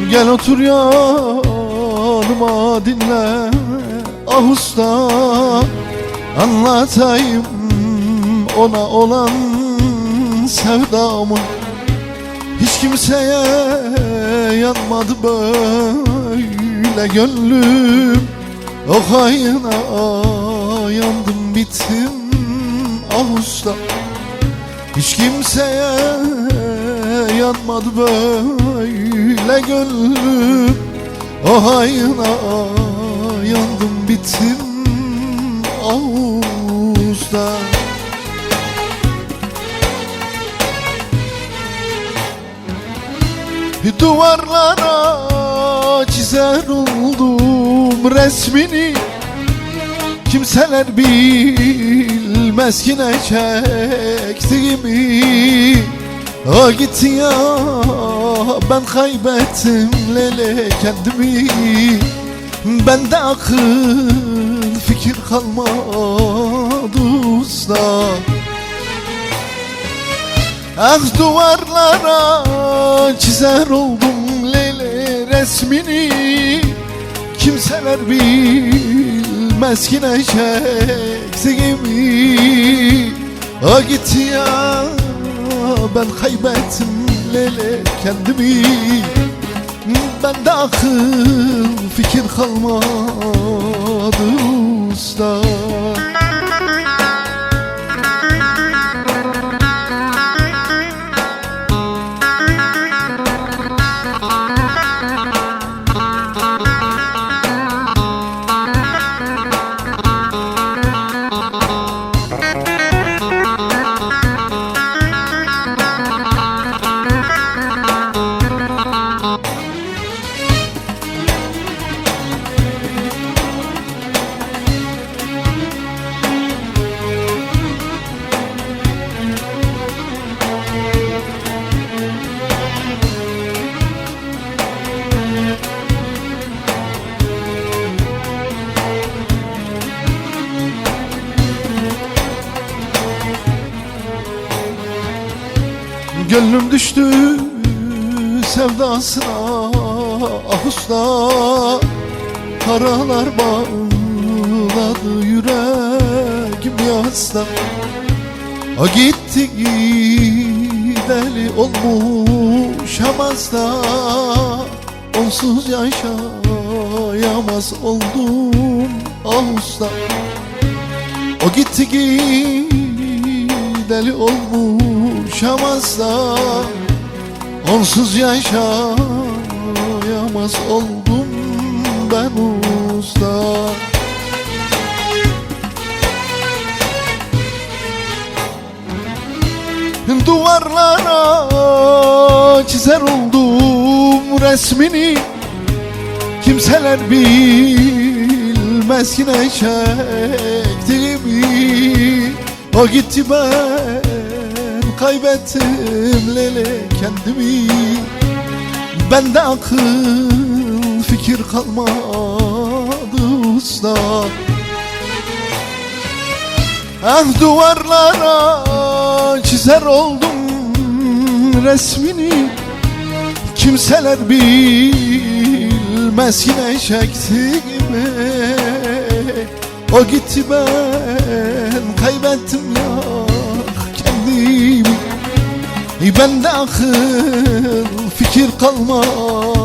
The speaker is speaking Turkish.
Gel otur yanıma dinle ah usta, anlatayım ona olan sevdamı. Hiç kimseye yanmadı böyle gönlüm, o hayına yandım bittim ah usta. Hiç kimseye yanmadı böyle gönlüm, o hayına yandım bittim ah usta. Duvarlara çizer oldum resmini, kimseler bilmez ki ne çektiğimi. O gitti ya, ben kaybettim lele kendimi. Bende akıl fikir kalmadı usta. Ah duvarlara çizer oldum lele resmini, kimseler bilmez ki ne çektiğimi. O gitti ya, ben kaybettim lele kendimi. Bende akıl fikir kalmadı usta. Gönlüm düştü sevdasına ah usta, karalar bağladı yüreğim yasta. O gitti gideli olmuş amazda, onsuz yaşayamaz oldum ah usta. O gitti gideli olmuş amazda, onsuz yaşayamaz oldum ben usta. Duvarlara çizer oldum resmini, kimseler bilmez ki ne çektiğimi. O gitti ben kaybettim lele kendimi. Bende akıl fikir kalmadı usta. Ah duvarlara çizer oldum resmini, kimseler bilmez ki ne çektiğimi. O gitti ben kaybettim ya kendimi. Bende akıl fikir kalmadı